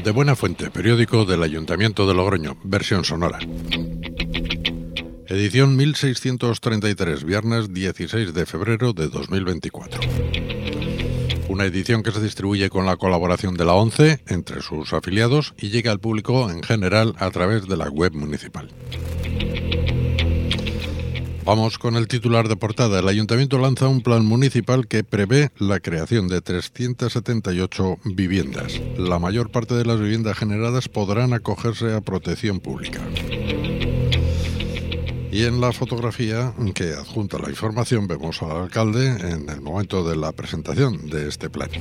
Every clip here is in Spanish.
De Buena Fuente, periódico del Ayuntamiento de Logroño, versión sonora. Edición 1633, viernes 16 de febrero de 2024. Una edición que se distribuye con la colaboración de la ONCE entre sus afiliados y llega al público en general a través de la web municipal. Vamos con el titular de portada. El Ayuntamiento lanza un plan municipal que prevé la creación de 378 viviendas. La mayor parte de las viviendas generadas podrán acogerse a protección pública. Y en la fotografía que adjunta la información vemos al alcalde en el momento de la presentación de este plan.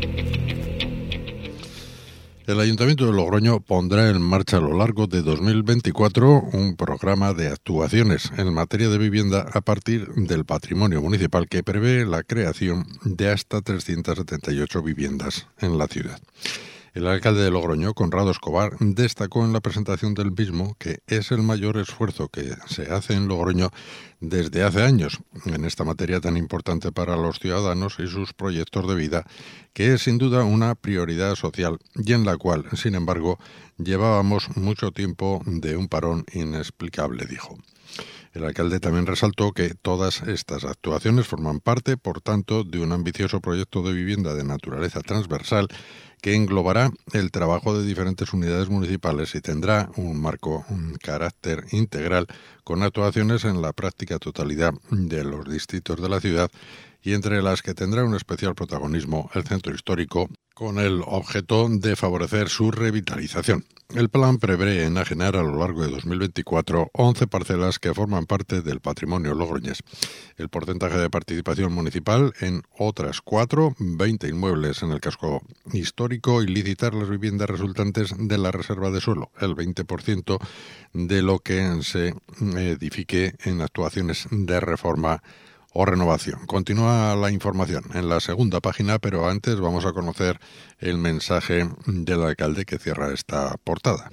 El Ayuntamiento de Logroño pondrá en marcha a lo largo de 2024 un programa de actuaciones en materia de vivienda a partir del patrimonio municipal que prevé la creación de hasta 378 viviendas en la ciudad. El alcalde de Logroño, Conrado Escobar, destacó en la presentación del mismo que es el mayor esfuerzo que se hace en Logroño desde hace años en esta materia tan importante para los ciudadanos y sus proyectos de vida, que es sin duda una prioridad social y en la cual, sin embargo, llevábamos mucho tiempo de un parón inexplicable, dijo. El alcalde también resaltó que todas estas actuaciones forman parte, por tanto, de un ambicioso proyecto de vivienda de naturaleza transversal que englobará el trabajo de diferentes unidades municipales y tendrá un carácter integral con actuaciones en la práctica totalidad de los distritos de la ciudad y entre las que tendrá un especial protagonismo el centro histórico con el objeto de favorecer su revitalización. El plan prevé enajenar a lo largo de 2024 11 parcelas que forman parte del patrimonio logroñés. El porcentaje de participación municipal en otras 20 inmuebles en el casco histórico y licitar las viviendas resultantes de la reserva de suelo, el 20% de lo que se edifique en actuaciones de reforma o renovación. Continúa la información en la segunda página, pero antes vamos a conocer el mensaje del alcalde que cierra esta portada.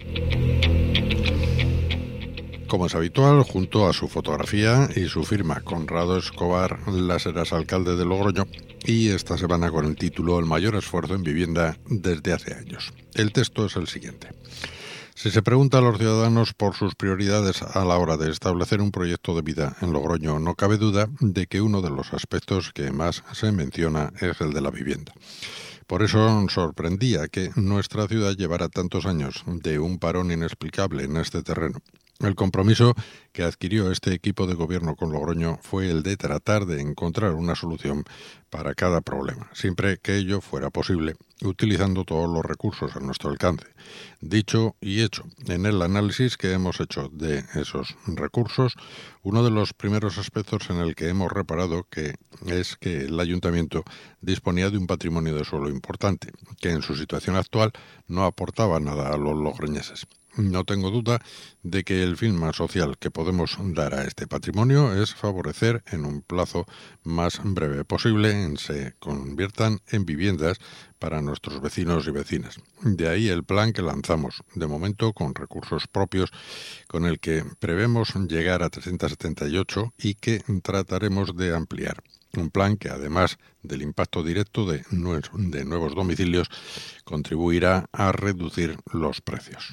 Como es habitual, junto a su fotografía y su firma, Conrado Escobar Láseras, alcalde de Logroño, y esta semana con el título El mayor esfuerzo en vivienda desde hace años. El texto es el siguiente. Si se pregunta a los ciudadanos por sus prioridades a la hora de establecer un proyecto de vida en Logroño, no cabe duda de que uno de los aspectos que más se menciona es el de la vivienda. Por eso sorprendía que nuestra ciudad llevara tantos años de un parón inexplicable en este terreno. El compromiso que adquirió este equipo de gobierno con Logroño fue el de tratar de encontrar una solución para cada problema, siempre que ello fuera posible, utilizando todos los recursos a nuestro alcance. Dicho y hecho, en el análisis que hemos hecho de esos recursos, uno de los primeros aspectos en el que hemos reparado es que el ayuntamiento disponía de un patrimonio de suelo importante, que en su situación actual no aportaba nada a los logroñeses. No tengo duda de que el fin más social que podemos dar a este patrimonio es favorecer en un plazo más breve posible en se conviertan en viviendas para nuestros vecinos y vecinas. De ahí el plan que lanzamos, de momento con recursos propios, con el que prevemos llegar a 378 y que trataremos de ampliar. Un plan que, además del impacto directo de nuevos domicilios, contribuirá a reducir los precios.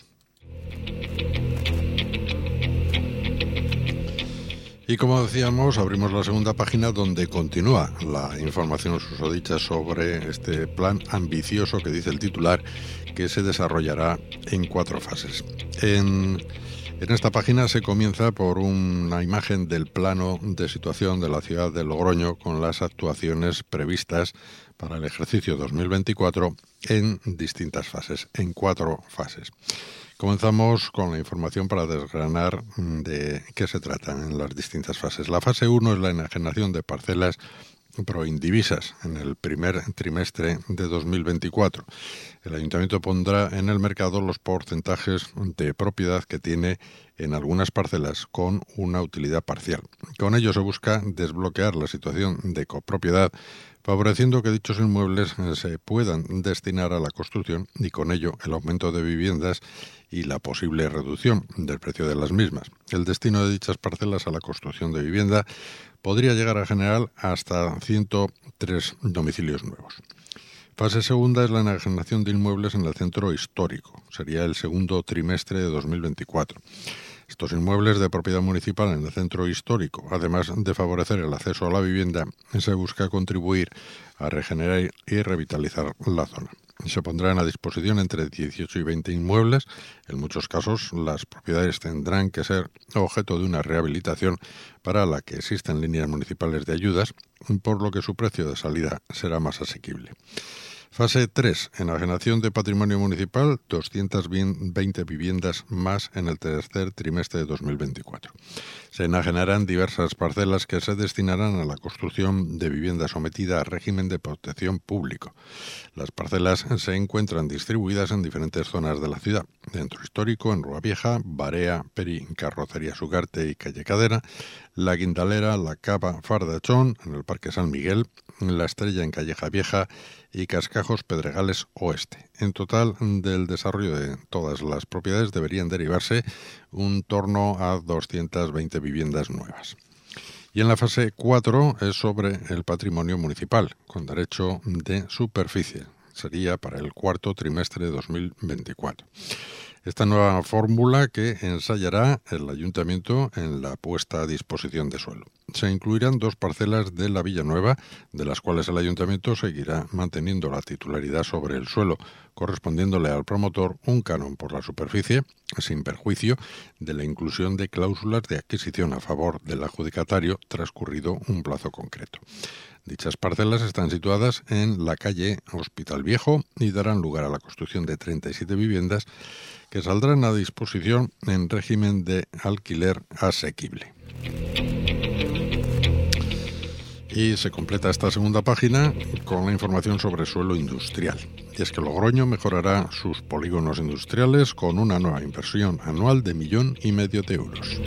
Y como decíamos, abrimos la segunda página donde continúa la información susodicha sobre este plan ambicioso que dice el titular, que se desarrollará en 4 fases. En esta página se comienza por una imagen del plano de situación de la ciudad de Logroño con las actuaciones previstas para el ejercicio 2024 en distintas fases, en 4 fases. Comenzamos con la información para desgranar de qué se trata en las distintas fases. La fase 1 es la enajenación de parcelas proindivisas en el primer trimestre de 2024. El ayuntamiento pondrá en el mercado los porcentajes de propiedad que tiene en algunas parcelas con una utilidad parcial. Con ello se busca desbloquear la situación de copropiedad, favoreciendo que dichos inmuebles se puedan destinar a la construcción y con ello el aumento de viviendas y la posible reducción del precio de las mismas. El destino de dichas parcelas a la construcción de vivienda podría llegar a generar hasta 103 domicilios nuevos. Fase segunda es la enajenación de inmuebles en el centro histórico. Sería el segundo trimestre de 2024. Estos inmuebles de propiedad municipal en el centro histórico, además de favorecer el acceso a la vivienda, se busca contribuir a regenerar y revitalizar la zona. Se pondrán a disposición entre 18 y 20 inmuebles. En muchos casos, las propiedades tendrán que ser objeto de una rehabilitación para la que existen líneas municipales de ayudas, por lo que su precio de salida será más asequible. Fase 3. Enajenación de patrimonio municipal, 220 viviendas más en el tercer trimestre de 2024. Se enajenarán diversas parcelas que se destinarán a la construcción de vivienda sometida a régimen de protección público. Las parcelas se encuentran distribuidas en diferentes zonas de la ciudad: Centro Histórico, en Rua Vieja, Barea, Peri, Carrocería Sugarte y Calle Cadera, La Guindalera, La Cava, Fardachón, en el Parque San Miguel, La Estrella en Calleja Vieja y Cascajos Pedregales Oeste. En total, del desarrollo de todas las propiedades deberían derivarse un torno a 220 viviendas nuevas. Y en la fase 4 es sobre el patrimonio municipal, con derecho de superficie. Sería para el cuarto trimestre de 2024. Esta nueva fórmula que ensayará el Ayuntamiento en la puesta a disposición de suelo. Se incluirán 2 parcelas de la Villanueva, de las cuales el Ayuntamiento seguirá manteniendo la titularidad sobre el suelo, correspondiéndole al promotor un canon por la superficie, sin perjuicio de la inclusión de cláusulas de adquisición a favor del adjudicatario transcurrido un plazo concreto. Dichas parcelas están situadas en la calle Hospital Viejo y darán lugar a la construcción de 37 viviendas que saldrán a disposición en régimen de alquiler asequible. Y se completa esta segunda página con la información sobre suelo industrial. Y es que Logroño mejorará sus polígonos industriales con una nueva inversión anual de 1,5 millones de euros.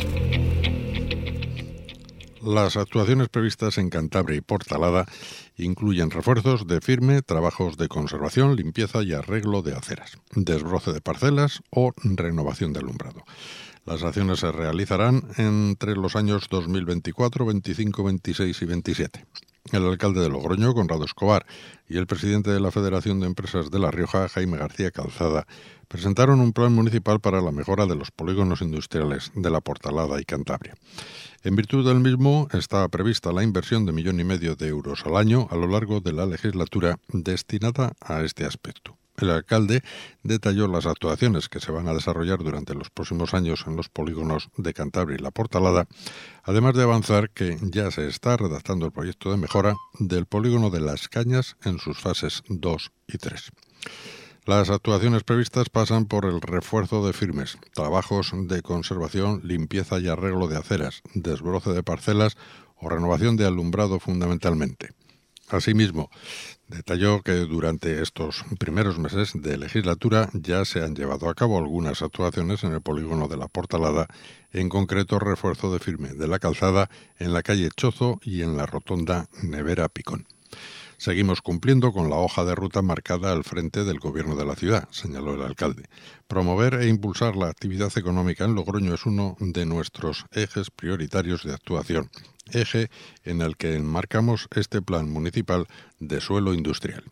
Las actuaciones previstas en Cantabria y Portalada incluyen refuerzos de firme, trabajos de conservación, limpieza y arreglo de aceras, desbroce de parcelas o renovación de alumbrado. Las acciones se realizarán entre los años 2024, 25, 26 y 27. El alcalde de Logroño, Conrado Escobar, y el presidente de la Federación de Empresas de La Rioja, Jaime García Calzada, presentaron un plan municipal para la mejora de los polígonos industriales de la Portalada y Cantabria. En virtud del mismo, está prevista la inversión de 1,5 millones de euros al año a lo largo de la legislatura destinada a este aspecto. El alcalde detalló las actuaciones que se van a desarrollar durante los próximos años en los polígonos de Cantabria y la Portalada, además de avanzar que ya se está redactando el proyecto de mejora del polígono de Las Cañas en sus fases 2 y 3. Las actuaciones previstas pasan por el refuerzo de firmes, trabajos de conservación, limpieza y arreglo de aceras, desbroce de parcelas o renovación de alumbrado fundamentalmente. Asimismo, detalló que durante estos primeros meses de legislatura ya se han llevado a cabo algunas actuaciones en el polígono de la Portalada, en concreto refuerzo de firme de la calzada en la calle Chozo y en la rotonda Nevera Picón. Seguimos cumpliendo con la hoja de ruta marcada al frente del gobierno de la ciudad, señaló el alcalde. Promover e impulsar la actividad económica en Logroño es uno de nuestros ejes prioritarios de actuación, eje en el que enmarcamos este plan municipal de suelo industrial.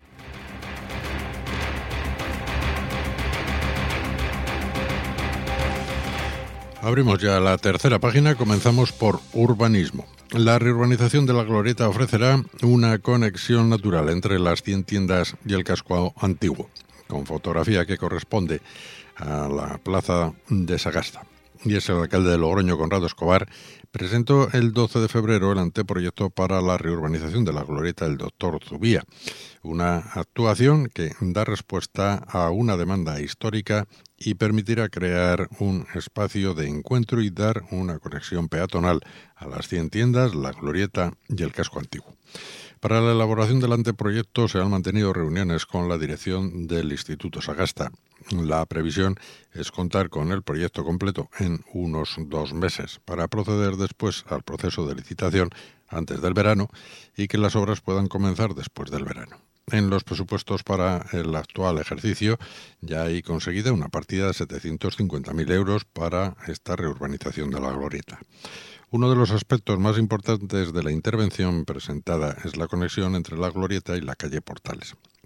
Abrimos ya la tercera página, comenzamos por urbanismo. La reurbanización de la Glorieta ofrecerá una conexión natural entre las 100 tiendas y el casco antiguo, con fotografía que corresponde a la plaza de Sagasta. Y es el alcalde de Logroño, Conrado Escobar, presentó el 12 de febrero el anteproyecto para la reurbanización de la Glorieta del Doctor Zubía, una actuación que da respuesta a una demanda histórica y permitirá crear un espacio de encuentro y dar una conexión peatonal a las 100 tiendas, la Glorieta y el casco antiguo. Para la elaboración del anteproyecto se han mantenido reuniones con la dirección del Instituto Sagasta. La previsión es contar con el proyecto completo en unos 2 meses para proceder después al proceso de licitación antes del verano y que las obras puedan comenzar después del verano. En los presupuestos para el actual ejercicio ya hay conseguida una partida de 750.000 euros para esta reurbanización de la Glorieta. Uno de los aspectos más importantes de la intervención presentada es la conexión entre la Glorieta y la calle Portales.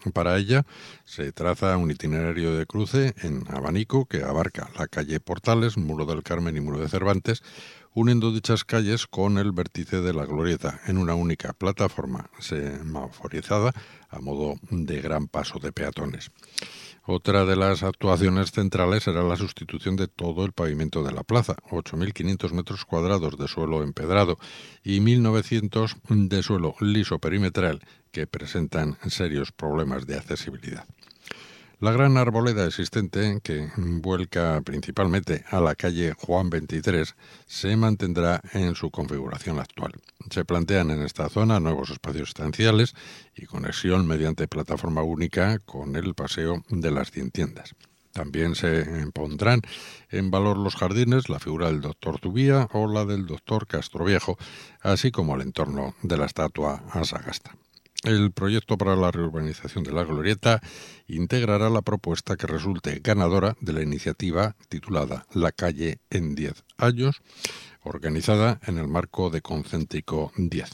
Para ella se traza un itinerario de cruce en abanico que abarca la calle Portales, Muro del Carmen y Muro de Cervantes, uniendo dichas calles con el vértice de la Glorieta en una única plataforma semaforizada a modo de gran paso de peatones. Otra de las actuaciones centrales será la sustitución de todo el pavimento de la plaza, 8.500 metros cuadrados de suelo empedrado y 1.900 de suelo liso perimetral que presentan serios problemas de accesibilidad. La gran arboleda existente, que vuelca principalmente a la calle Juan 23, se mantendrá en su configuración actual. Se plantean en esta zona nuevos espacios estanciales y conexión mediante plataforma única con el paseo de las 100 tiendas. También se pondrán en valor los jardines, la figura del doctor Zubía o la del doctor Castroviejo, así como el entorno de la estatua a Sagasta. El proyecto para la reurbanización de la Glorieta integrará la propuesta que resulte ganadora de la iniciativa titulada La calle en 10 años, organizada en el marco de Concéntrico 10.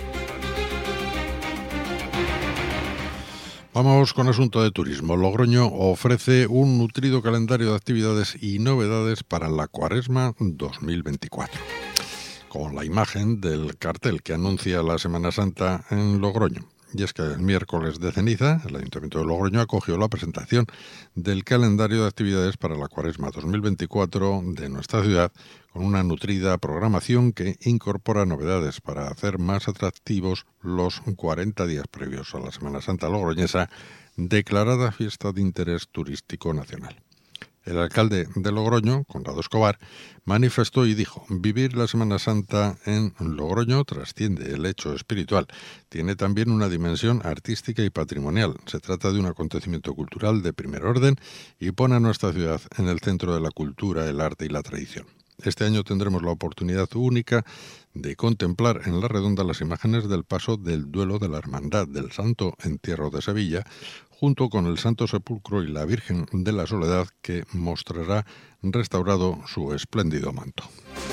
Vamos con asunto de turismo. Logroño ofrece un nutrido calendario de actividades y novedades para la Cuaresma 2024. Con la imagen del cartel que anuncia la Semana Santa en Logroño. Y es que el miércoles de ceniza, el Ayuntamiento de Logroño acogió la presentación del calendario de actividades para la Cuaresma 2024 de nuestra ciudad, con una nutrida programación que incorpora novedades para hacer más atractivos los 40 días previos a la Semana Santa logroñesa, declarada fiesta de interés turístico nacional. El alcalde de Logroño, Conrado Escobar, manifestó y dijo: vivir la Semana Santa en Logroño trasciende el hecho espiritual. Tiene también una dimensión artística y patrimonial. Se trata de un acontecimiento cultural de primer orden y pone a nuestra ciudad en el centro de la cultura, el arte y la tradición. Este año tendremos la oportunidad única de contemplar en la Redonda las imágenes del paso del duelo de la Hermandad del Santo Entierro de Sevilla, junto con el Santo Sepulcro y la Virgen de la Soledad, que mostrará restaurado su espléndido manto.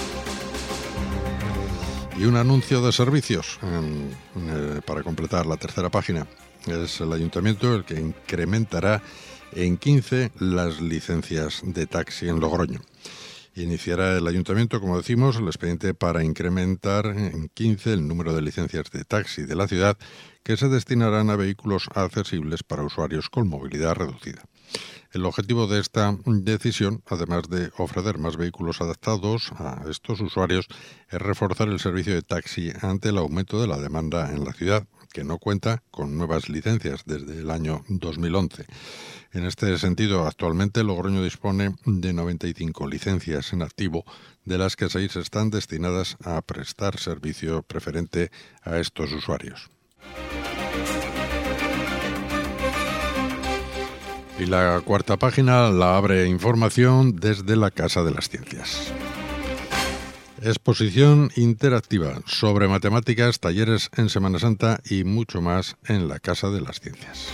Y un anuncio de servicios para completar la tercera página. Es el Ayuntamiento el que incrementará en 15 las licencias de taxi en Logroño. Iniciará el Ayuntamiento, como decimos, el expediente para incrementar en 15 el número de licencias de taxi de la ciudad, que se destinarán a vehículos accesibles para usuarios con movilidad reducida. El objetivo de esta decisión, además de ofrecer más vehículos adaptados a estos usuarios, es reforzar el servicio de taxi ante el aumento de la demanda en la ciudad, que no cuenta con nuevas licencias desde el año 2011. En este sentido, actualmente Logroño dispone de 95 licencias en activo, de las que 6 están destinadas a prestar servicio preferente a estos usuarios. Y la cuarta página la abre información desde la Casa de las Ciencias. Exposición interactiva sobre matemáticas, talleres en Semana Santa y mucho más en la Casa de las Ciencias.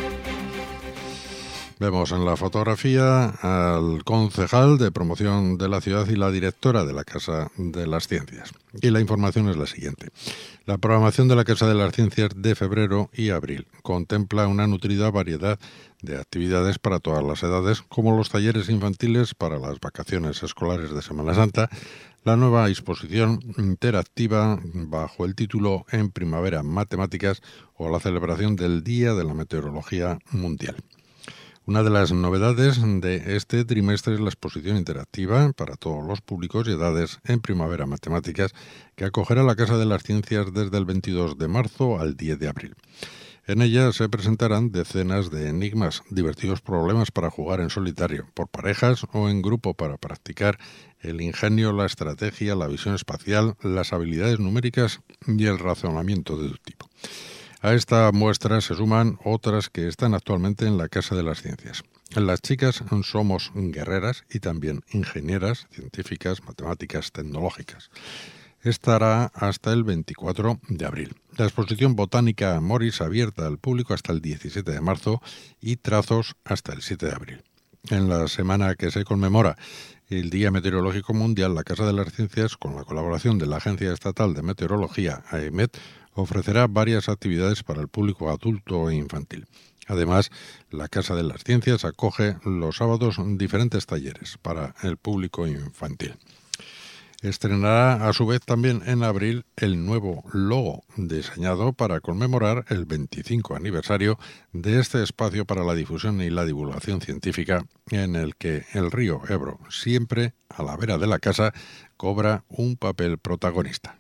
Vemos en la fotografía al concejal de promoción de la ciudad y la directora de la Casa de las Ciencias. Y la información es la siguiente. La programación de la Casa de las Ciencias de febrero y abril contempla una nutrida variedad de actividades para todas las edades, como los talleres infantiles para las vacaciones escolares de Semana Santa, la nueva exposición interactiva bajo el título En Primavera Matemáticas o la celebración del Día de la Meteorología Mundial. Una de las novedades de este trimestre es la exposición interactiva para todos los públicos y edades en Primavera Matemáticas, que acogerá la Casa de las Ciencias desde el 22 de marzo al 10 de abril. En ella se presentarán decenas de enigmas, divertidos problemas para jugar en solitario, por parejas o en grupo para practicar el ingenio, la estrategia, la visión espacial, las habilidades numéricas y el razonamiento deductivo. A esta muestra se suman otras que están actualmente en la Casa de las Ciencias. Las chicas somos guerreras y también ingenieras, científicas, matemáticas, tecnológicas. Estará hasta el 24 de abril. La exposición botánica Morris abierta al público hasta el 17 de marzo y trazos hasta el 7 de abril. En la semana que se conmemora el Día Meteorológico Mundial, la Casa de las Ciencias, con la colaboración de la Agencia Estatal de Meteorología, AEMET, ofrecerá varias actividades para el público adulto e infantil. Además, la Casa de las Ciencias acoge los sábados diferentes talleres para el público infantil. Estrenará a su vez también en abril el nuevo logo diseñado para conmemorar el 25 aniversario de este espacio para la difusión y la divulgación científica, en el que el río Ebro, siempre a la vera de la casa, cobra un papel protagonista.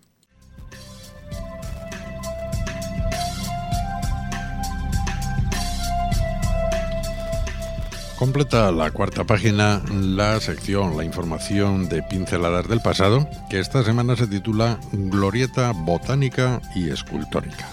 Completa la cuarta página la sección, la información de Pinceladas del Pasado, que esta semana se titula Glorieta Botánica y Escultórica.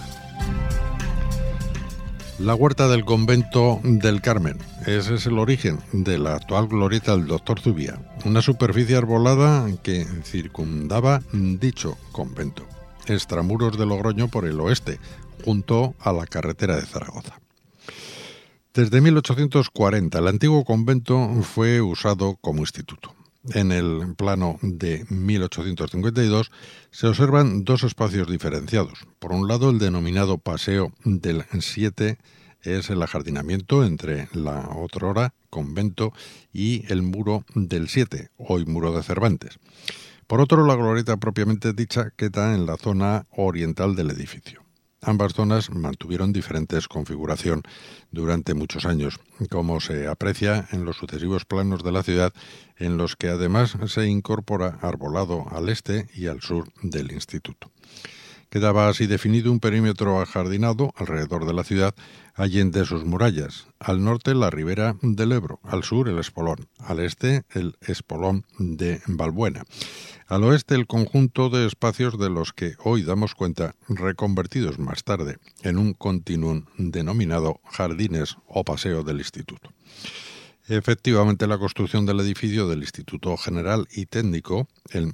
La huerta del convento del Carmen. Ese es el origen de la actual glorieta del Doctor Zubia, una superficie arbolada que circundaba dicho convento, extramuros de Logroño por el oeste, junto a la carretera de Zaragoza. Desde 1840 el antiguo convento fue usado como instituto. En el plano de 1852 se observan dos espacios diferenciados. Por un lado, el denominado Paseo del Siete es el ajardinamiento entre la otrora convento y el Muro del Siete, hoy Muro de Cervantes. Por otro, la glorieta propiamente dicha queda en la zona oriental del edificio. Ambas zonas mantuvieron diferentes configuración durante muchos años, como se aprecia en los sucesivos planos de la ciudad, en los que además se incorpora arbolado al este y al sur del instituto. Quedaba así definido un perímetro ajardinado alrededor de la ciudad, allende sus murallas. Al norte la ribera del Ebro, al sur el Espolón, al este el Espolón de Valbuena. Al oeste el conjunto de espacios de los que hoy damos cuenta, reconvertidos más tarde en un continuum denominado Jardines o Paseo del Instituto. Efectivamente, la construcción del edificio del Instituto General y Técnico en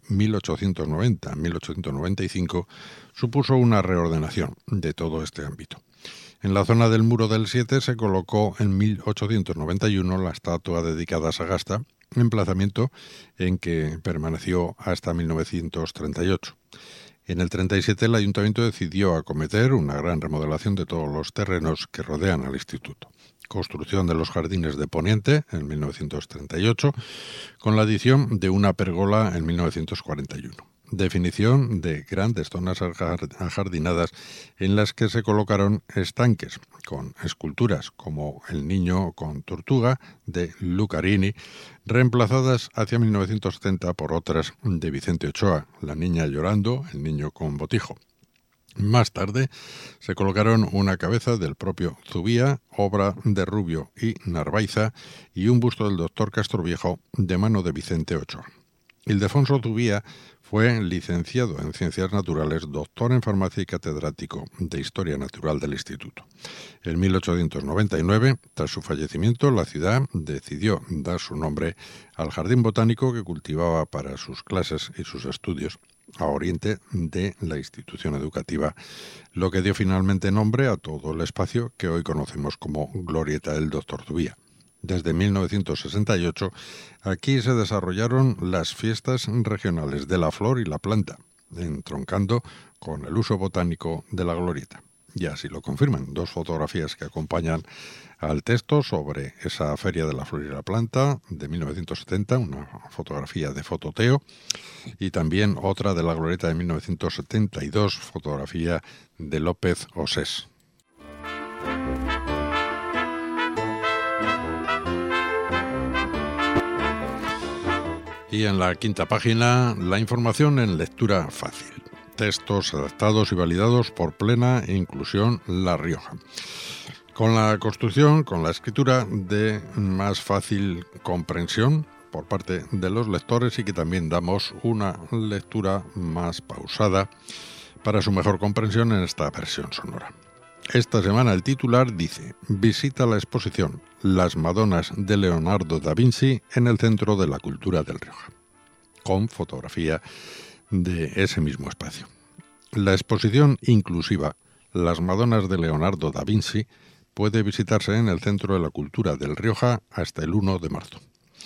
1890-1895 supuso una reordenación de todo este ámbito. En la zona del Muro del Siete se colocó en 1891 la estatua dedicada a Sagasta, emplazamiento en que permaneció hasta 1938. En el 37 el ayuntamiento decidió acometer una gran remodelación de todos los terrenos que rodean al instituto. Construcción de los jardines de Poniente en 1938, con la adición de una pérgola en 1941. Definición de grandes zonas ajardinadas en las que se colocaron estanques con esculturas como El niño con tortuga de Lucarini, reemplazadas hacia 1970 por otras de Vicente Ochoa, La niña llorando, El niño con botijo. Más tarde se colocaron una cabeza del propio Zubia, obra de Rubio y Narváiza, y un busto del doctor Castroviejo de mano de Vicente Ochoa. Ildefonso Zubia fue licenciado en Ciencias Naturales, doctor en Farmacia y catedrático de Historia Natural del Instituto. En 1899, tras su fallecimiento, la ciudad decidió dar su nombre al jardín botánico que cultivaba para sus clases y sus estudios a oriente de la institución educativa, lo que dio finalmente nombre a todo el espacio que hoy conocemos como Glorieta del Doctor Zubia. Desde 1968, aquí se desarrollaron las fiestas regionales de la flor y la planta, entroncando con el uso botánico de la glorieta. Y así lo confirman dos fotografías que acompañan al texto sobre esa Feria de la Flor y la Planta de 1970, una fotografía de Fototeo, y también otra de la glorieta de 1972, fotografía de López Osés. Y en la quinta página, la información en lectura fácil. Textos adaptados y validados por Plena Inclusión La Rioja. Con la construcción, con la escritura de más fácil comprensión por parte de los lectores y que también damos una lectura más pausada para su mejor comprensión en esta versión sonora. Esta semana el titular dice: visita la exposición Las Madonas de Leonardo da Vinci en el Centro de la Cultura del Rioja, con fotografía de ese mismo espacio. La exposición inclusiva Las Madonas de Leonardo da Vinci puede visitarse en el Centro de la Cultura del Rioja hasta el 1 de marzo.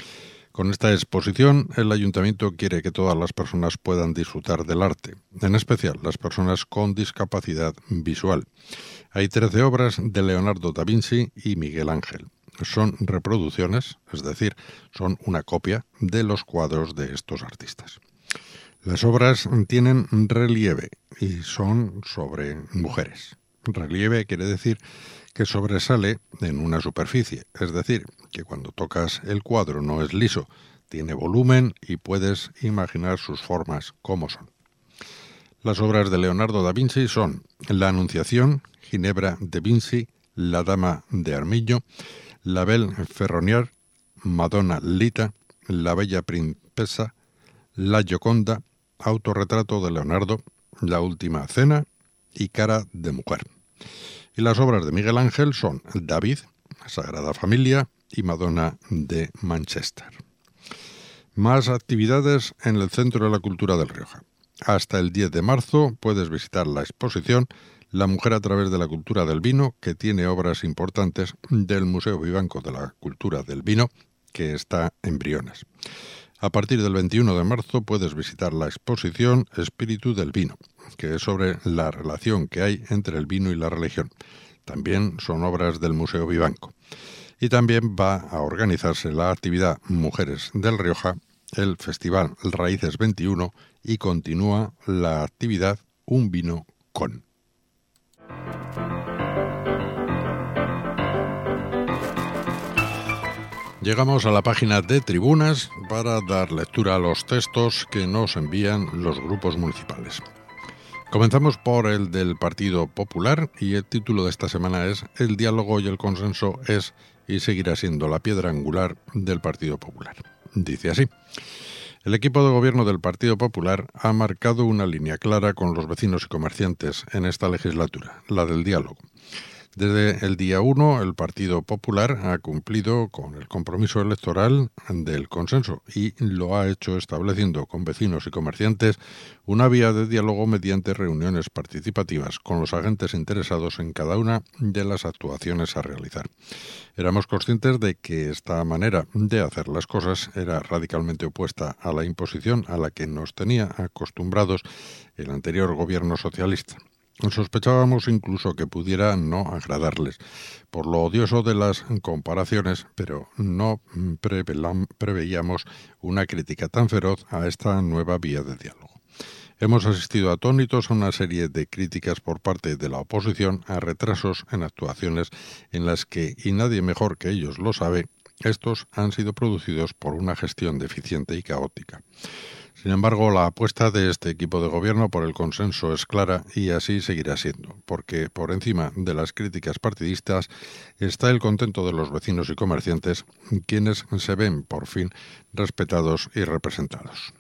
Con esta exposición, el Ayuntamiento quiere que todas las personas puedan disfrutar del arte, en especial las personas con discapacidad visual. Hay 13 obras de Leonardo da Vinci y Miguel Ángel. Son reproducciones, es decir, son una copia de los cuadros de estos artistas. Las obras tienen relieve y son sobre mujeres. Relieve quiere decir que sobresale en una superficie, es decir, que cuando tocas el cuadro no es liso, tiene volumen y puedes imaginar sus formas como son. Las obras de Leonardo da Vinci son La Anunciación, Ginebra de Vinci, La Dama de Armiño, La Belle Ferronnière, Madonna Lita, La Bella Princesa, La Gioconda, Autorretrato de Leonardo, La Última Cena y Cara de Mujer. Y las obras de Miguel Ángel son David, Sagrada Familia y Madonna de Manchester. Más actividades en el Centro de la Cultura del Rioja. Hasta el 10 de marzo puedes visitar la exposición La Mujer a través de la Cultura del Vino, que tiene obras importantes del Museo Vivanco de la Cultura del Vino, que está en Briones. A partir del 21 de marzo puedes visitar la exposición Espíritu del Vino, que es sobre la relación que hay entre el vino y la religión. También son obras del Museo Vivanco. Y también va a organizarse la actividad Mujeres del Rioja, el Festival Raíces 21 y continúa la actividad Un Vino Con. Llegamos a la página de Tribunas para dar lectura a los textos que nos envían los grupos municipales. Comenzamos por el del Partido Popular y el título de esta semana es El diálogo y el consenso es y seguirá siendo la piedra angular del Partido Popular. Dice así: el equipo de gobierno del Partido Popular ha marcado una línea clara con los vecinos y comerciantes en esta legislatura, la del diálogo. Desde el día 1, el Partido Popular ha cumplido con el compromiso electoral del consenso y lo ha hecho estableciendo con vecinos y comerciantes una vía de diálogo mediante reuniones participativas con los agentes interesados en cada una de las actuaciones a realizar. Éramos conscientes de que esta manera de hacer las cosas era radicalmente opuesta a la imposición a la que nos tenía acostumbrados el anterior gobierno socialista. Sospechábamos incluso que pudiera no agradarles, por lo odioso de las comparaciones, pero no preveíamos una crítica tan feroz a esta nueva vía de diálogo. Hemos asistido atónitos a una serie de críticas por parte de la oposición a retrasos en actuaciones en las que, y nadie mejor que ellos lo sabe, estos han sido producidos por una gestión deficiente y caótica. Sin embargo, la apuesta de este equipo de gobierno por el consenso es clara y así seguirá siendo, porque por encima de las críticas partidistas está el contento de los vecinos y comerciantes, quienes se ven por fin respetados y representados.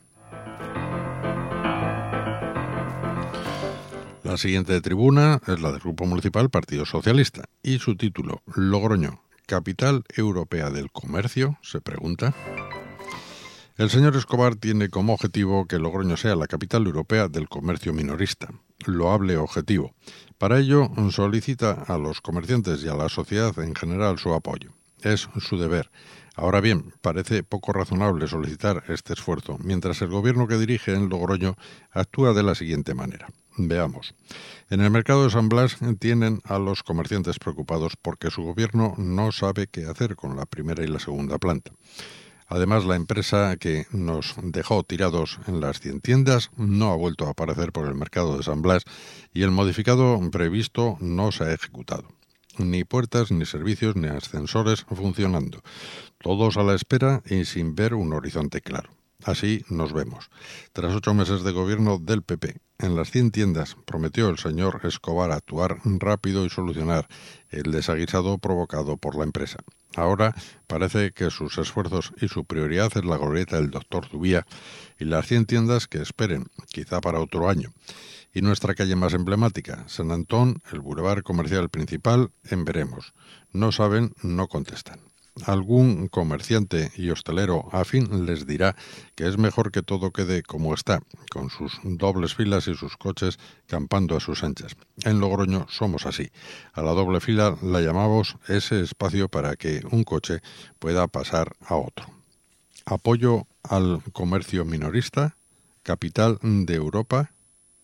La siguiente tribuna es la del Grupo Municipal Partido Socialista y su título, Logroño, ¿capital europea del comercio?, se pregunta. El señor Escobar tiene como objetivo que Logroño sea la capital europea del comercio minorista. Loable objetivo. Para ello, solicita a los comerciantes y a la sociedad en general su apoyo. Es su deber. Ahora bien, parece poco razonable solicitar este esfuerzo, mientras el gobierno que dirige en Logroño actúa de la siguiente manera. Veamos. En el mercado de San Blas tienen a los comerciantes preocupados porque su gobierno no sabe qué hacer con la primera y la segunda planta. Además, la empresa que nos dejó tirados en las 100 tiendas no ha vuelto a aparecer por el mercado de San Blas y el modificado previsto no se ha ejecutado. Ni puertas, ni servicios, ni ascensores funcionando. Todos a la espera y sin ver un horizonte claro. Así nos vemos. Tras 8 meses de gobierno del PP, en las 100 tiendas prometió el señor Escobar actuar rápido y solucionar el desaguisado provocado por la empresa. Ahora parece que sus esfuerzos y su prioridad es la glorieta del doctor Zubía y las 100 tiendas que esperen, quizá para otro año. Y nuestra calle más emblemática, San Antón, el bulevar comercial principal, en veremos. No saben, no contestan. Algún comerciante y hostelero afín les dirá que es mejor que todo quede como está, con sus dobles filas y sus coches campando a sus anchas. En Logroño somos así. A la doble fila la llamamos ese espacio para que un coche pueda pasar a otro. apoyo al comercio minorista, capital de Europa,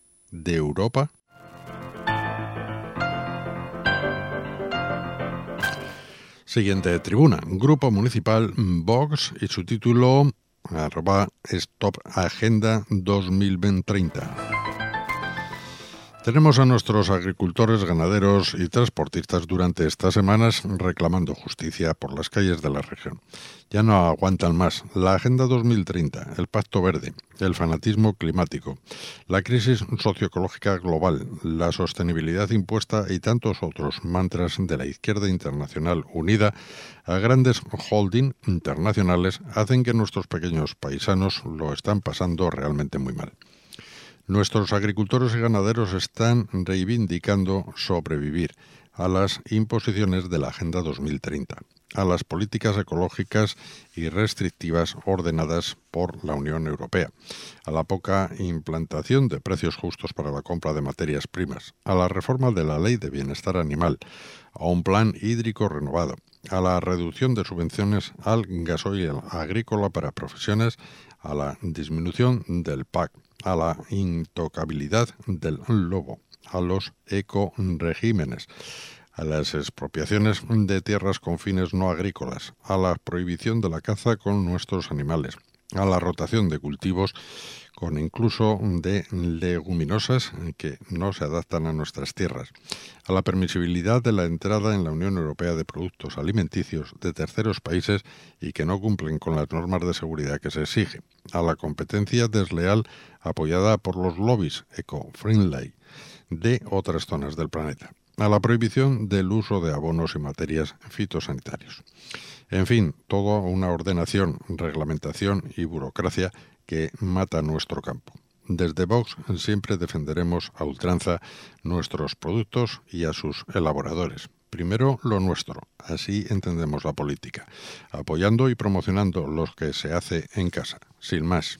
Siguiente tribuna, Grupo Municipal Vox y su título @Stop Agenda 2030. Tenemos a nuestros agricultores, ganaderos y transportistas durante estas semanas reclamando justicia por las calles de la región. Ya no aguantan más la Agenda 2030, el Pacto Verde, el fanatismo climático, la crisis socioecológica global, la sostenibilidad impuesta y tantos otros mantras de la izquierda internacional unida a grandes holding internacionales hacen que nuestros pequeños paisanos lo están pasando realmente muy mal. Nuestros agricultores y ganaderos están reivindicando sobrevivir a las imposiciones de la Agenda 2030, a las políticas ecológicas y restrictivas ordenadas por la Unión Europea, a la poca implantación de precios justos para la compra de materias primas, a la reforma de la Ley de Bienestar Animal, a un plan hídrico renovado, a la reducción de subvenciones al gasoil agrícola para profesiones, a la disminución del PAC, a la intocabilidad del lobo, a los ecoregímenes, a las expropiaciones de tierras con fines no agrícolas, a la prohibición de la caza con nuestros animales, a la rotación de cultivos con incluso de leguminosas que no se adaptan a nuestras tierras, a la permisibilidad de la entrada en la Unión Europea de productos alimenticios de terceros países y que no cumplen con las normas de seguridad que se exige, a la competencia desleal apoyada por los lobbies eco-friendly de otras zonas del planeta, a la prohibición del uso de abonos y materias fitosanitarios. En fin, toda una ordenación, reglamentación y burocracia que mata nuestro campo. Desde Vox siempre defenderemos a ultranza nuestros productos y a sus elaboradores. Primero lo nuestro, así entendemos la política, apoyando y promocionando lo que se hace en casa, sin más.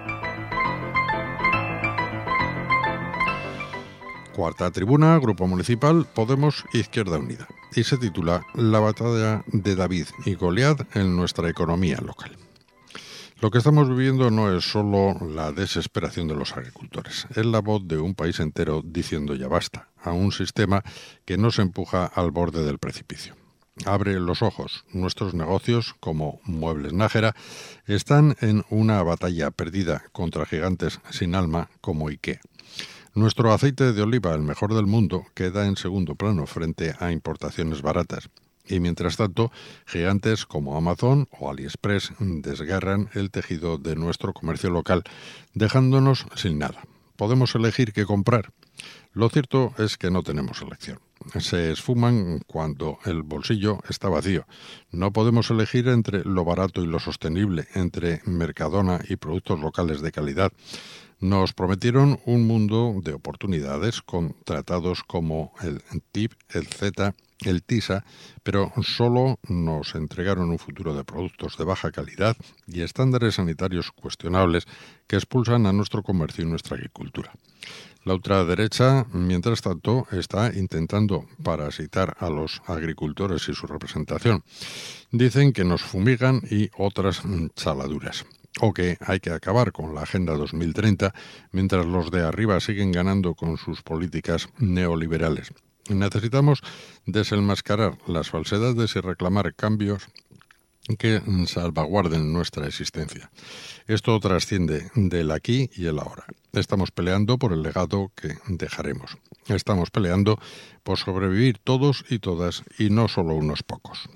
Cuarta tribuna, Grupo Municipal Podemos Izquierda Unida, y se titula La batalla de David y Goliat en nuestra economía local. Lo que estamos viviendo no es solo la desesperación de los agricultores, es la voz de un país entero diciendo ya basta a un sistema que nos empuja al borde del precipicio. Abre los ojos, nuestros negocios, como Muebles Nájera, están en una batalla perdida contra gigantes sin alma como IKEA. Nuestro aceite de oliva, el mejor del mundo, queda en segundo plano frente a importaciones baratas. Y mientras tanto, gigantes como Amazon o AliExpress desgarran el tejido de nuestro comercio local, dejándonos sin nada. ¿Podemos elegir qué comprar? Lo cierto es que no tenemos elección. Se esfuman cuando el bolsillo está vacío. No podemos elegir entre lo barato y lo sostenible, entre Mercadona y productos locales de calidad. Nos prometieron un mundo de oportunidades con tratados como el TIP, el CETA, el TISA, pero solo nos entregaron un futuro de productos de baja calidad y estándares sanitarios cuestionables que expulsan a nuestro comercio y nuestra agricultura. La ultraderecha, mientras tanto, está intentando parasitar a los agricultores y su representación. Dicen que nos fumigan y otras chaladuras. O que hay que acabar con la Agenda 2030 mientras los de arriba siguen ganando con sus políticas neoliberales. Necesitamos desenmascarar las falsedades y reclamar cambios que salvaguarden nuestra existencia. Esto trasciende del aquí y el ahora. Estamos peleando por el legado que dejaremos. Estamos peleando por sobrevivir todos y todas y no solo unos pocos.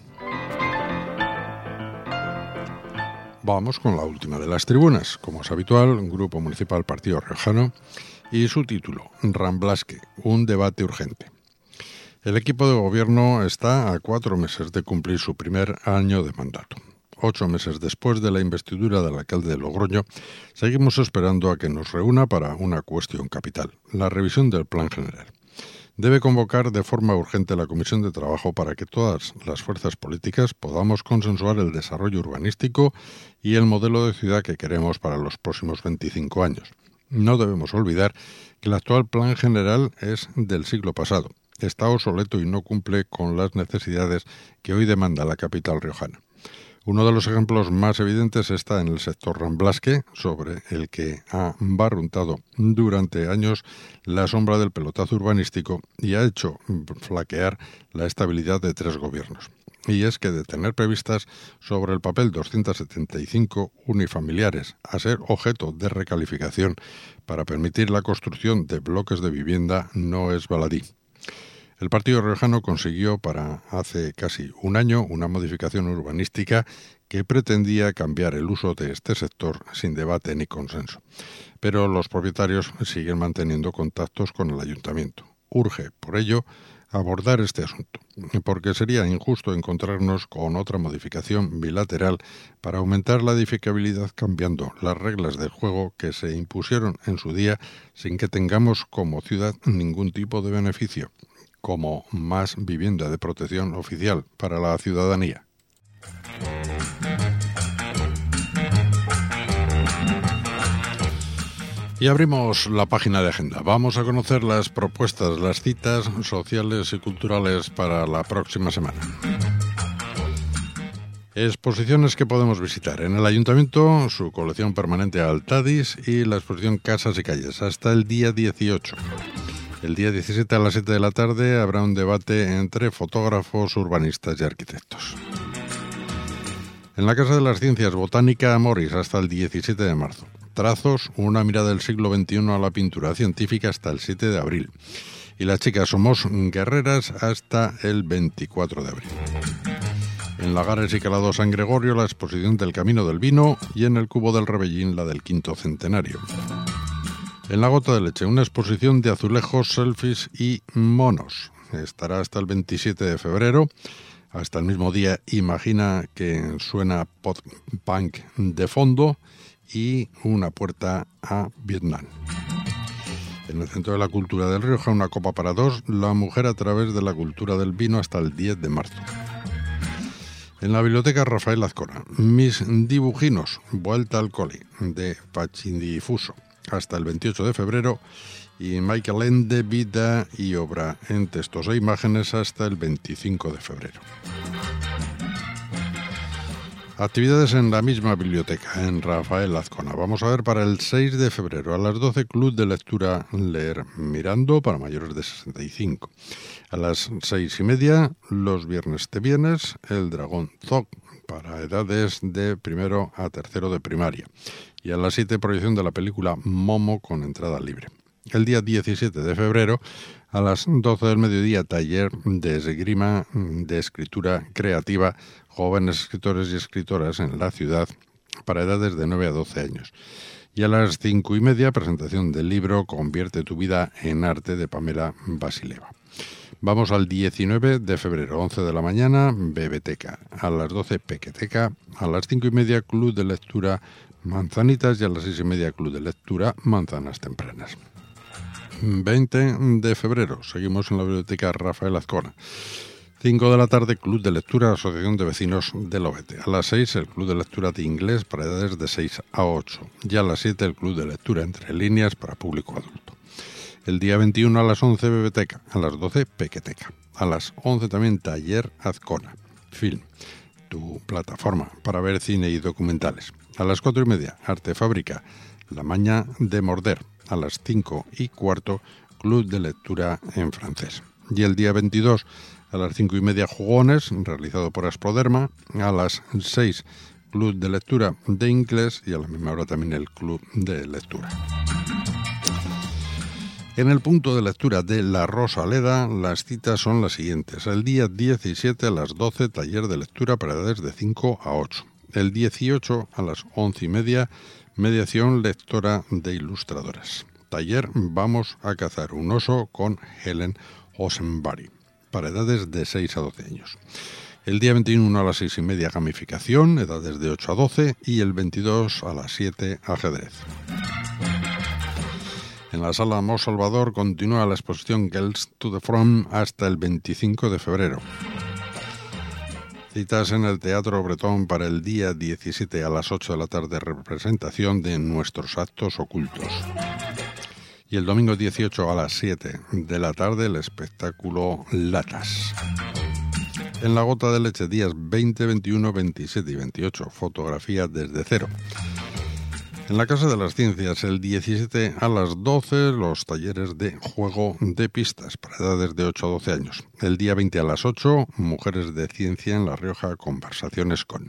Vamos con la última de las tribunas, como es habitual, Grupo Municipal Partido Riojano, y su título, Ramblasque, un debate urgente. El equipo de gobierno está a 4 meses de cumplir su primer año de mandato. 8 meses después de la investidura del alcalde de Logroño, seguimos esperando a que nos reúna para una cuestión capital, la revisión del Plan General. Debe convocar de forma urgente la Comisión de Trabajo para que todas las fuerzas políticas podamos consensuar el desarrollo urbanístico y el modelo de ciudad que queremos para los próximos 25 años. No debemos olvidar que el actual Plan General es del siglo pasado, está obsoleto y no cumple con las necesidades que hoy demanda la capital riojana. Uno de los ejemplos más evidentes está en el sector Ramblasque, sobre el que ha barruntado durante años la sombra del pelotazo urbanístico y ha hecho flaquear la estabilidad de 3 gobiernos. Y es que de tener previstas sobre el papel 275 unifamiliares a ser objeto de recalificación para permitir la construcción de bloques de vivienda no es baladí. El Partido Riojano consiguió para hace casi un año una modificación urbanística que pretendía cambiar el uso de este sector sin debate ni consenso. Pero los propietarios siguen manteniendo contactos con el ayuntamiento. Urge, por ello, abordar este asunto, porque sería injusto encontrarnos con otra modificación bilateral para aumentar la edificabilidad cambiando las reglas del juego que se impusieron en su día sin que tengamos como ciudad ningún tipo de beneficio, como más vivienda de protección oficial para la ciudadanía. Y abrimos la página de agenda. Vamos a conocer las propuestas, las citas sociales y culturales para la próxima semana. Exposiciones que podemos visitar. En el Ayuntamiento, su colección permanente Altadis y la exposición Casas y Calles, hasta el día 18. El día 17 a las 7 de la tarde habrá un debate entre fotógrafos, urbanistas y arquitectos. En la Casa de las Ciencias, Botánica Amoris, hasta el 17 de marzo. Trazos, una mirada del siglo XXI a la pintura científica, hasta el 7 de abril. Y las chicas somos guerreras hasta el 24 de abril. En Lagares y Calado San Gregorio, la exposición del Camino del Vino, y en el Cubo del Rebellín, la del quinto centenario. En La Gota de Leche, una exposición de azulejos, selfies y monos. Estará hasta el 27 de febrero. Hasta el mismo día, imagina que suena pop-punk de fondo y una puerta a Vietnam. En el Centro de la Cultura del Rioja, una copa para dos, la mujer a través de la cultura del vino, hasta el 10 de marzo. En la Biblioteca Rafael Azcona, Mis dibujinos, vuelta al cole, de Pachindifuso, hasta el 28 de febrero, y Michael Ende, vida y obra en textos e imágenes, hasta el 25 de febrero. Actividades en la misma biblioteca, en Rafael Azcona. Vamos a ver para el 6 de febrero a las 12, Club de Lectura Leer Mirando para mayores de 65. A las 6:30, los viernes te vienes, El Dragón Zog para edades de primero a tercero de primaria. Y a las 7, proyección de la película Momo con entrada libre. El día 17 de febrero, a las 12 del mediodía, taller de esgrima de escritura creativa, jóvenes escritores y escritoras en la ciudad para edades de 9 a 12 años. Y a las 5:30, presentación del libro Convierte tu vida en arte, de Pamela Basileva. Vamos al 19 de febrero, 11 de la mañana, Bebeteca. A las 12, Pequeteca. A las 5:30, Club de Lectura Manzanitas. Y a las 6:30, Club de Lectura Manzanas Tempranas. 20 de febrero, seguimos en la Biblioteca Rafael Azcona. 5 de la tarde, Club de Lectura Asociación de Vecinos de Lobete. A las 6, el Club de Lectura de Inglés para edades de 6 a 8. Y a las 7, el Club de Lectura Entre Líneas para público adulto. El día 21 a las 11, Bebeteca. A las 12, Pequeteca. A las 11 también, Taller Azcona. Film, tu plataforma para ver cine y documentales. A las 4:30, Arte Fábrica, La Maña de Morder. A las 5:15, Club de Lectura en francés. Y el día 22, a las 5:30, Jugones, realizado por Asproderma. A las 6, Club de Lectura de Inglés. Y a la misma hora también el Club de Lectura. En el punto de lectura de La Rosaleda, las citas son las siguientes. El día 17 a las 12, taller de lectura para edades de 5 a 8. El 18 a las 11:30, mediación lectora de ilustradoras. Taller Vamos a cazar un oso con Helen Osenbari, para edades de 6 a 12 años. El día 21 a las 6:30, gamificación, edades de 8 a 12. Y el 22 a las 7, ajedrez. En la Sala Mos Salvador continúa la exposición Girls to the Front hasta el 25 de febrero. Citas en el Teatro Bretón para el día 17 a las 8 de la tarde, representación de Nuestros actos ocultos. Y el domingo 18 a las 7 de la tarde, el espectáculo Latas. En La Gota de Leche, días 20, 21, 27 y 28, fotografía desde cero. En la Casa de las Ciencias, el 17 a las 12, los talleres de juego de pistas para edades de 8 a 12 años. El día 20 a las 8, Mujeres de Ciencia en La Rioja, conversaciones con.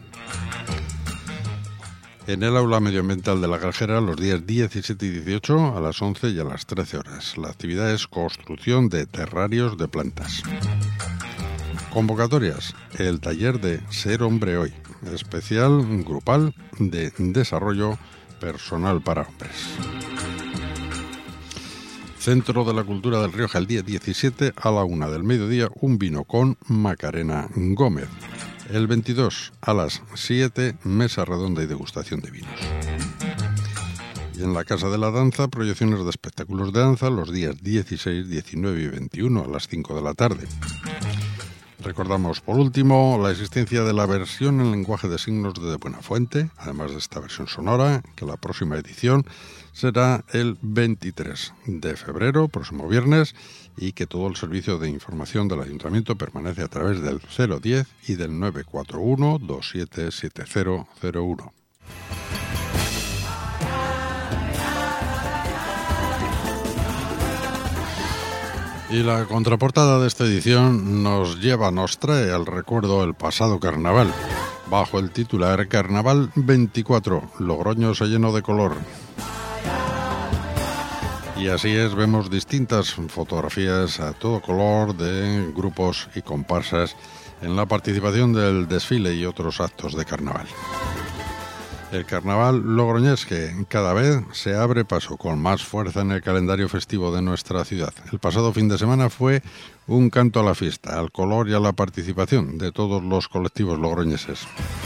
En el aula medioambiental de La Grajera, los días 17 y 18 a las 11 y a las 13 horas. La actividad es construcción de terrarios de plantas. Convocatorias: el taller de Ser Hombre Hoy, especial grupal de desarrollo personal para hombres. Centro de la Cultura del Rioja, el día 17 a la 1 del mediodía, un vino con Macarena Gómez. El 22 a las 7, mesa redonda y degustación de vinos. Y en la Casa de la Danza, proyecciones de espectáculos de danza los días 16, 19 y 21 a las 5 de la tarde. Recordamos, por último, la existencia de la versión en lenguaje de signos de Buenafuente, además de esta versión sonora, que la próxima edición será el 23 de febrero, próximo viernes, y que todo el servicio de información del Ayuntamiento permanece a través del 010 y del 941 277001. Y la contraportada de esta edición nos trae al recuerdo el pasado carnaval, bajo el titular Carnaval 24, Logroño se llenó de color. Y así es, vemos distintas fotografías a todo color de grupos y comparsas en la participación del desfile y otros actos de carnaval. El carnaval logroñés, que cada vez se abre paso con más fuerza en el calendario festivo de nuestra ciudad. El pasado fin de semana fue un canto a la fiesta, al color y a la participación de todos los colectivos logroñeses.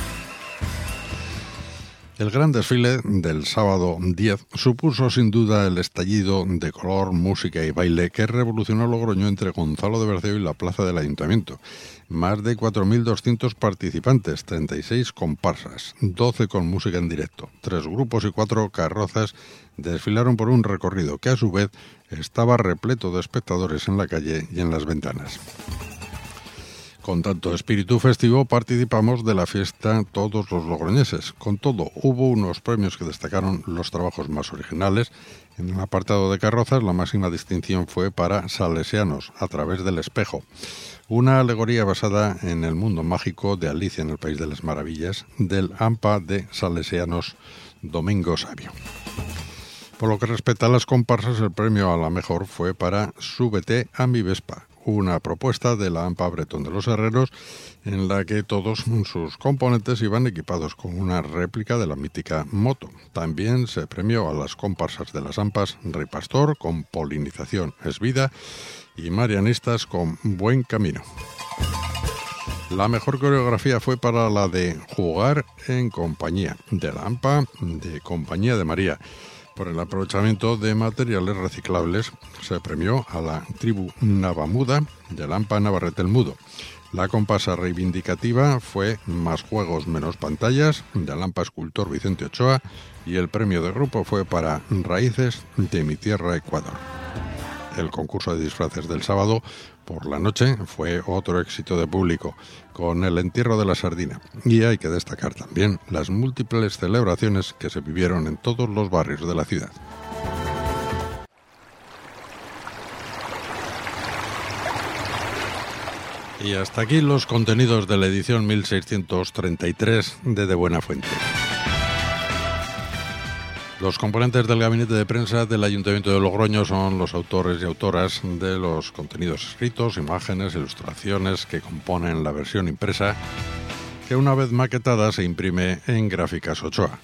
El gran desfile del sábado 10 supuso sin duda el estallido de color, música y baile que revolucionó Logroño entre Gonzalo de Berceo y la plaza del Ayuntamiento. Más de 4.200 participantes, 36 comparsas, 12 con música en directo, 3 grupos y 4 carrozas desfilaron por un recorrido que a su vez estaba repleto de espectadores en la calle y en las ventanas. Con tanto espíritu festivo participamos de la fiesta todos los logroñeses. Con todo, hubo unos premios que destacaron los trabajos más originales. En el apartado de carrozas, la máxima distinción fue para Salesianos, a través del espejo. Una alegoría basada en el mundo mágico de Alicia en el País de las Maravillas, del AMPA de Salesianos Domingo Sabio. Por lo que respecta a las comparsas, el premio a la mejor fue para Súbete a mi Vespa, una propuesta de la AMPA Bretón de los Herreros en la que todos sus componentes iban equipados con una réplica de la mítica moto. También se premió a las comparsas de las AMPAs Rey Pastor con Polinización es Vida y Marianistas con Buen Camino. La mejor coreografía fue para la de Jugar en Compañía, de la AMPA de Compañía de María. Por el aprovechamiento de materiales reciclables se premió a la tribu Navamuda del AMPA Navarrete el Mudo. La comparsa reivindicativa fue Más Juegos Menos Pantallas del AMPA Escultor Vicente Ochoa y el premio de grupo fue para Raíces de mi Tierra Ecuador. El concurso de disfraces del sábado por la noche fue otro éxito de público, con el entierro de la sardina. Y hay que destacar también las múltiples celebraciones que se vivieron en todos los barrios de la ciudad. Y hasta aquí los contenidos de la edición 1633 de Buenafuente. Los componentes del gabinete de prensa del Ayuntamiento de Logroño son los autores y autoras de los contenidos escritos, imágenes, ilustraciones que componen la versión impresa, que una vez maquetada se imprime en Gráficas Ochoa.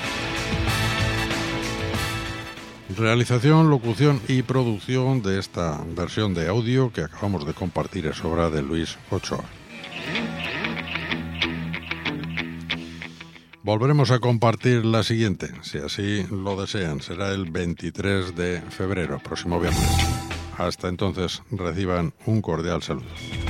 Realización, locución y producción de esta versión de audio que acabamos de compartir es obra de Luis Ochoa. Volveremos a compartir la siguiente, si así lo desean. Será el 23 de febrero, próximo viernes. Hasta entonces, reciban un cordial saludo.